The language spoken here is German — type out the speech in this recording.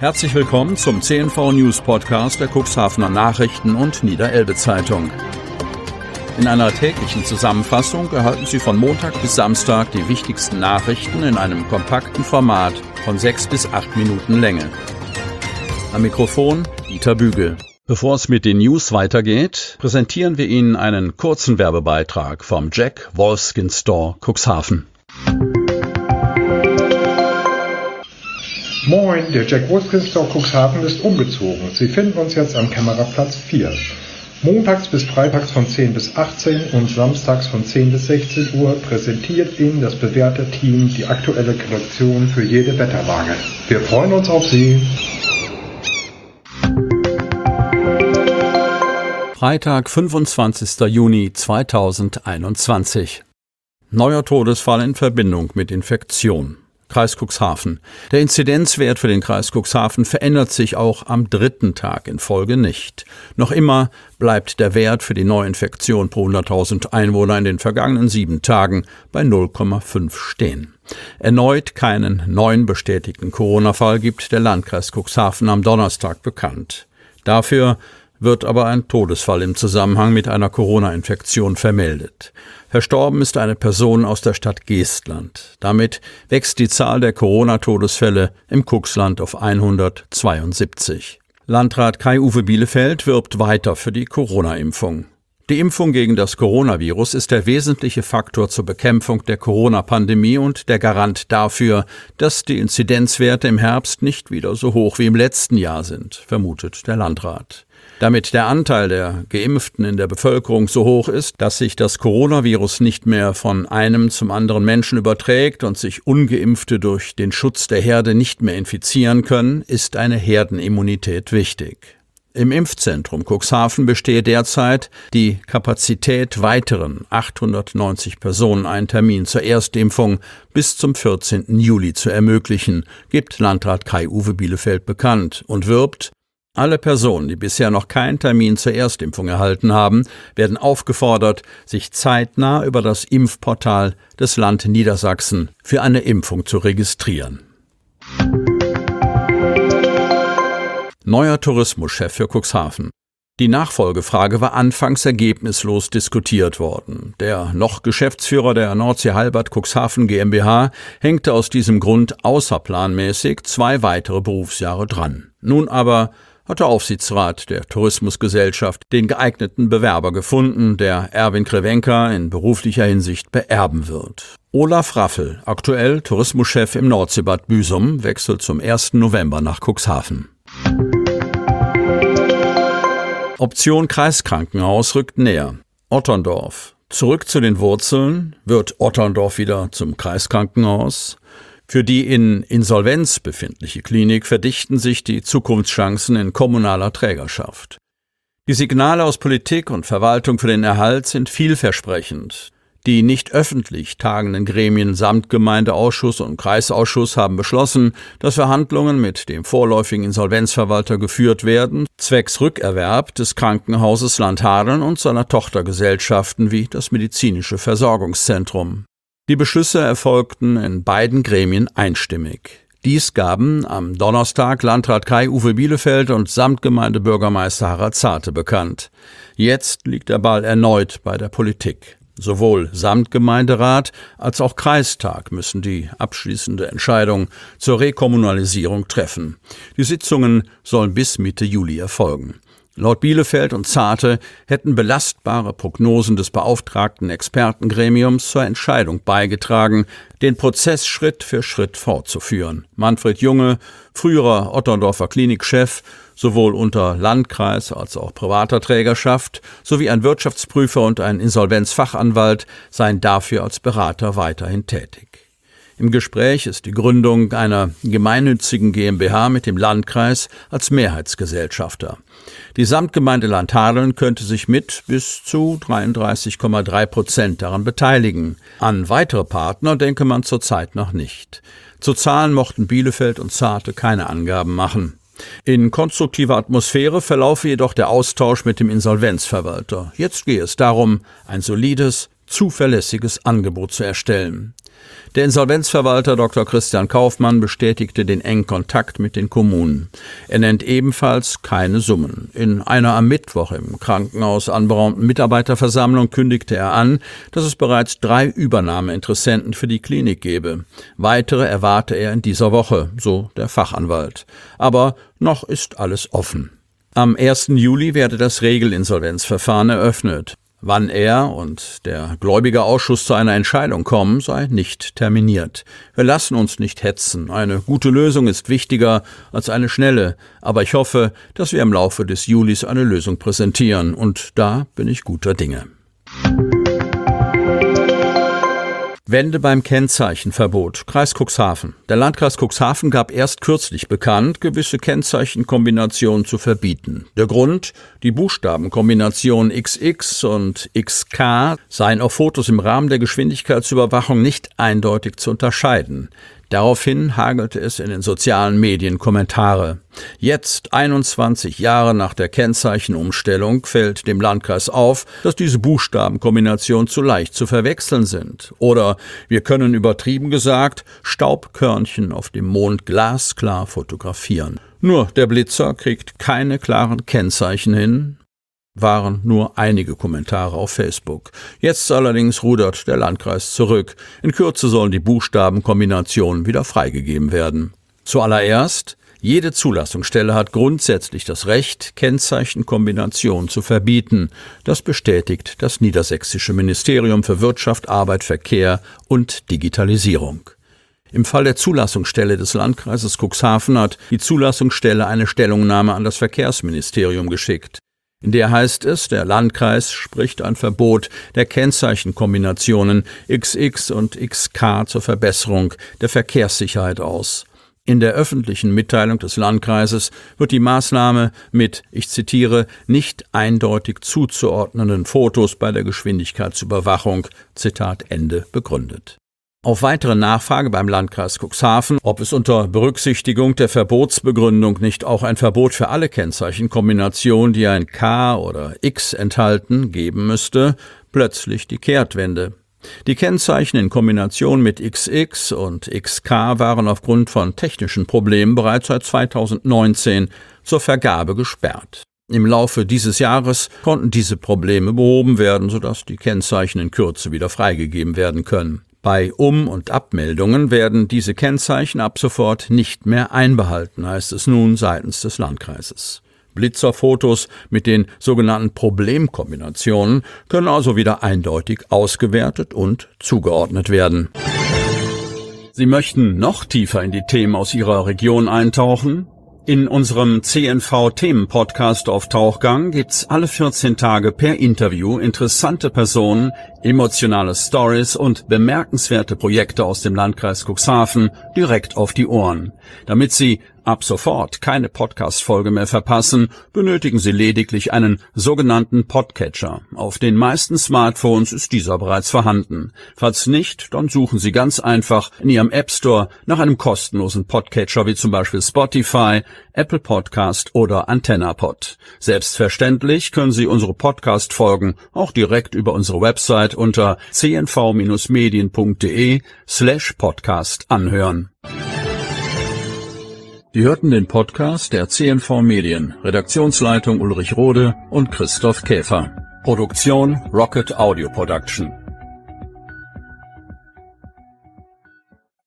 Herzlich willkommen zum CNV News Podcast der Cuxhavener Nachrichten und Niederelbe Zeitung. In einer täglichen Zusammenfassung erhalten Sie von Montag bis Samstag die wichtigsten Nachrichten in einem kompakten Format von 6 bis 8 Minuten Länge. Am Mikrofon Dieter Bügel. Bevor es mit den News weitergeht, präsentieren wir Ihnen einen kurzen Werbebeitrag vom Jack Wolfskin Store Cuxhaven. Moin, der Jack Wolfskin Store Cuxhaven ist umgezogen. Sie finden uns jetzt am Kämmererplatz 4. Montags bis freitags von 10 bis 18 und samstags von 10 bis 16 Uhr präsentiert Ihnen das bewährte Team die aktuelle Kollektion für jede Wetterlage. Wir freuen uns auf Sie. Freitag, 25. Juni 2021. Neuer Todesfall in Verbindung mit Infektion. Kreis Cuxhaven. Der Inzidenzwert für den Kreis Cuxhaven verändert sich auch am dritten Tag in Folge nicht. Noch immer bleibt der Wert für die Neuinfektion pro 100.000 Einwohner in den vergangenen 7 Tagen bei 0,5 stehen. Erneut keinen neuen bestätigten Corona-Fall gibt der Landkreis Cuxhaven am Donnerstag bekannt. Dafür wird aber ein Todesfall im Zusammenhang mit einer Corona-Infektion vermeldet. Verstorben ist eine Person aus der Stadt Geestland. Damit wächst die Zahl der Corona-Todesfälle im Cuxland auf 172. Landrat Kai-Uwe Bielefeld wirbt weiter für die Corona-Impfung. Die Impfung gegen das Coronavirus ist der wesentliche Faktor zur Bekämpfung der Corona-Pandemie und der Garant dafür, dass die Inzidenzwerte im Herbst nicht wieder so hoch wie im letzten Jahr sind, vermutet der Landrat. Damit der Anteil der Geimpften in der Bevölkerung so hoch ist, dass sich das Coronavirus nicht mehr von einem zum anderen Menschen überträgt und sich Ungeimpfte durch den Schutz der Herde nicht mehr infizieren können, ist eine Herdenimmunität wichtig. Im Impfzentrum Cuxhaven bestehe derzeit die Kapazität, weiteren 890 Personen einen Termin zur Erstimpfung bis zum 14. Juli zu ermöglichen, gibt Landrat Kai-Uwe Bielefeld bekannt und wirbt: Alle Personen, die bisher noch keinen Termin zur Erstimpfung erhalten haben, werden aufgefordert, sich zeitnah über das Impfportal des Land Niedersachsen für eine Impfung zu registrieren. Neuer Tourismuschef für Cuxhaven. Die Nachfolgefrage war anfangs ergebnislos diskutiert worden. Der noch Geschäftsführer der Nordsee Halbert Cuxhaven GmbH hängte aus diesem Grund außerplanmäßig 2 weitere Berufsjahre dran. Nun aber hat der Aufsichtsrat der Tourismusgesellschaft den geeigneten Bewerber gefunden, der Erwin Krewenka in beruflicher Hinsicht beerben wird. Olaf Raffel, aktuell Tourismuschef im Nordseebad Büsum, wechselt zum 1. November nach Cuxhaven. Option Kreiskrankenhaus rückt näher. Otterndorf. Zurück zu den Wurzeln. Wird Otterndorf wieder zum Kreiskrankenhaus? Für die in Insolvenz befindliche Klinik verdichten sich die Zukunftschancen in kommunaler Trägerschaft. Die Signale aus Politik und Verwaltung für den Erhalt sind vielversprechend. Die nicht öffentlich tagenden Gremien Samtgemeindeausschuss und Kreisausschuss haben beschlossen, dass Verhandlungen mit dem vorläufigen Insolvenzverwalter geführt werden, zwecks Rückerwerb des Krankenhauses Landhadeln und seiner Tochtergesellschaften wie das Medizinische Versorgungszentrum. Die Beschlüsse erfolgten in beiden Gremien einstimmig. Dies gaben am Donnerstag Landrat Kai-Uwe Bielefeld und Samtgemeindebürgermeister Harald Zarte bekannt. Jetzt liegt der Ball erneut bei der Politik. Sowohl Samtgemeinderat als auch Kreistag müssen die abschließende Entscheidung zur Rekommunalisierung treffen. Die Sitzungen sollen bis Mitte Juli erfolgen. Laut Bielefeld und Zarte hätten belastbare Prognosen des beauftragten Expertengremiums zur Entscheidung beigetragen, den Prozess Schritt für Schritt fortzuführen. Manfred Junge, früherer Otterndorfer Klinikchef, sowohl unter Landkreis als auch privater Trägerschaft, sowie ein Wirtschaftsprüfer und ein Insolvenzfachanwalt seien dafür als Berater weiterhin tätig. Im Gespräch ist die Gründung einer gemeinnützigen GmbH mit dem Landkreis als Mehrheitsgesellschafter. Die Samtgemeinde Landhadeln könnte sich mit bis zu 33,3% daran beteiligen. An weitere Partner denke man zurzeit noch nicht. Zu Zahlen mochten Bielefeld und Zarte keine Angaben machen. In konstruktiver Atmosphäre verlaufe jedoch der Austausch mit dem Insolvenzverwalter. Jetzt gehe es darum, ein solides, zuverlässiges Angebot zu erstellen. Der Insolvenzverwalter Dr. Christian Kaufmann bestätigte den engen Kontakt mit den Kommunen. Er nennt ebenfalls keine Summen. In einer am Mittwoch im Krankenhaus anberaumten Mitarbeiterversammlung kündigte er an, dass es bereits 3 Übernahmeinteressenten für die Klinik gebe. Weitere erwarte er in dieser Woche, so der Fachanwalt. Aber noch ist alles offen. Am 1. Juli werde das Regelinsolvenzverfahren eröffnet. Wann er und der Gläubigerausschuss zu einer Entscheidung kommen, sei nicht terminiert. Wir lassen uns nicht hetzen. Eine gute Lösung ist wichtiger als eine schnelle. Aber ich hoffe, dass wir im Laufe des Julis eine Lösung präsentieren. Und da bin ich guter Dinge. Wende beim Kennzeichenverbot. Kreis Cuxhaven. Der Landkreis Cuxhaven gab erst kürzlich bekannt, gewisse Kennzeichenkombinationen zu verbieten. Der Grund? Die Buchstabenkombination XX und XK seien auf Fotos im Rahmen der Geschwindigkeitsüberwachung nicht eindeutig zu unterscheiden. Daraufhin hagelte es in den sozialen Medien Kommentare. Jetzt, 21 Jahre nach der Kennzeichenumstellung, fällt dem Landkreis auf, dass diese Buchstabenkombinationen zu leicht zu verwechseln sind. Oder, wir können übertrieben gesagt, Staubkörnchen auf dem Mond glasklar fotografieren. Nur der Blitzer kriegt keine klaren Kennzeichen hin. Waren nur einige Kommentare auf Facebook. Jetzt allerdings rudert der Landkreis zurück. In Kürze sollen die Buchstabenkombinationen wieder freigegeben werden. Zuallererst, jede Zulassungsstelle hat grundsätzlich das Recht, Kennzeichenkombinationen zu verbieten. Das bestätigt das Niedersächsische Ministerium für Wirtschaft, Arbeit, Verkehr und Digitalisierung. Im Fall der Zulassungsstelle des Landkreises Cuxhaven hat die Zulassungsstelle eine Stellungnahme an das Verkehrsministerium geschickt. In der heißt es, der Landkreis spricht ein Verbot der Kennzeichenkombinationen XX und XK zur Verbesserung der Verkehrssicherheit aus. In der öffentlichen Mitteilung des Landkreises wird die Maßnahme mit, ich zitiere, nicht eindeutig zuzuordnenden Fotos bei der Geschwindigkeitsüberwachung, Zitat Ende, begründet. Auf weitere Nachfrage beim Landkreis Cuxhaven, ob es unter Berücksichtigung der Verbotsbegründung nicht auch ein Verbot für alle Kennzeichenkombinationen, die ein K oder X enthalten, geben müsste, plötzlich die Kehrtwende. Die Kennzeichen in Kombination mit XX und XK waren aufgrund von technischen Problemen bereits seit 2019 zur Vergabe gesperrt. Im Laufe dieses Jahres konnten diese Probleme behoben werden, sodass die Kennzeichen in Kürze wieder freigegeben werden können. Bei Um- und Abmeldungen werden diese Kennzeichen ab sofort nicht mehr einbehalten, heißt es nun seitens des Landkreises. Blitzerfotos mit den sogenannten Problemkombinationen können also wieder eindeutig ausgewertet und zugeordnet werden. Sie möchten noch tiefer in die Themen aus Ihrer Region eintauchen? In unserem CNV-Themen-Podcast auf Tauchgang gibt's alle 14 Tage per Interview interessante Personen, emotionale Stories und bemerkenswerte Projekte aus dem Landkreis Cuxhaven direkt auf die Ohren. Damit Sie ab sofort keine Podcast-Folge mehr verpassen, benötigen Sie lediglich einen sogenannten Podcatcher. Auf den meisten Smartphones ist dieser bereits vorhanden. Falls nicht, dann suchen Sie ganz einfach in Ihrem App Store nach einem kostenlosen Podcatcher wie zum Beispiel Spotify, Apple Podcast oder AntennaPod. Selbstverständlich können Sie unsere Podcast-Folgen auch direkt über unsere Website unter cnv-medien.de/podcast anhören. Sie hörten den Podcast der CNV Medien, Redaktionsleitung Ulrich Rode und Christoph Käfer. Produktion Rocket Audio Production.